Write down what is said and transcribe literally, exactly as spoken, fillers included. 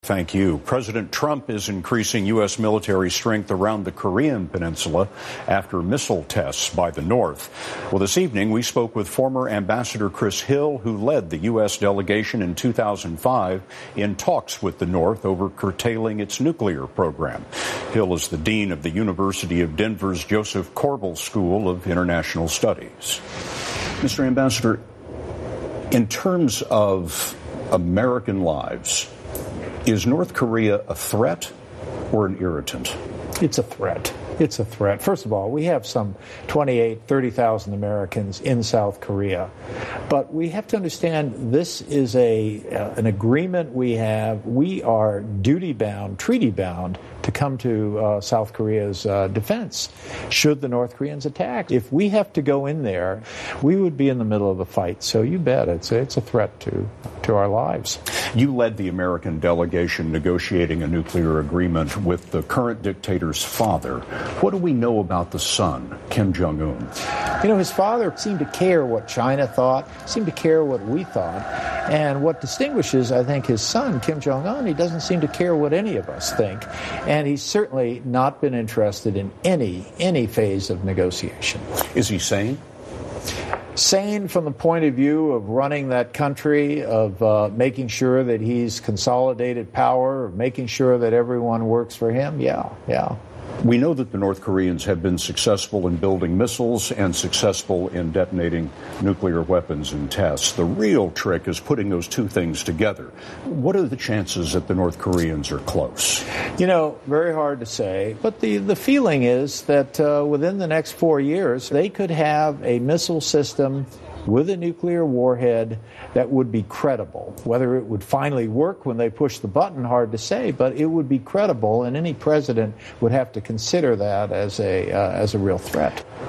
Thank you. President Trump is increasing U S military strength around the Korean peninsula after missile tests by the North. Well, this evening we spoke with former Ambassador Chris Hill, who led the U S delegation in two thousand five in talks with the North over curtailing its nuclear program. Hill is the dean of the University of Denver's Joseph Corbel School of International Studies. Mister Ambassador, in terms of American lives, is North Korea a threat or an irritant? It's a threat. It's a threat. First of all, we have some twenty-eight, thirty thousand Americans in South Korea. But we have to understand this is a uh, an agreement we have. We are duty-bound, treaty-bound to come to uh, South Korea's uh, defense should the North Koreans attack. If we have to go in there, we would be in the middle of a fight. So you bet it's a, it's a threat to, to our lives. You led the American delegation negotiating a nuclear agreement with the current dictator's father. What do we know about the son, Kim Jong-un? You know, his father seemed to care what China thought, seemed to care what we thought. And what distinguishes, I think, his son, Kim Jong-un, he doesn't seem to care what any of us think. And he's certainly not been interested in any, any phase of negotiation. Is he sane? Sane from the point of view of running that country, of uh, making sure that he's consolidated power, of making sure that everyone works for him? Yeah, yeah. We know that the North Koreans have been successful in building missiles and successful in detonating nuclear weapons in tests. The real trick is putting those two things together. What are the chances that the North Koreans are close? You know, very hard to say. But the, the feeling is that uh, within the next four years, they could have a missile system with a nuclear warhead that would be credible. Whether it would finally work when they push the button, hard to say, but it would be credible, and any president would have to consider that as a uh, as a real threat.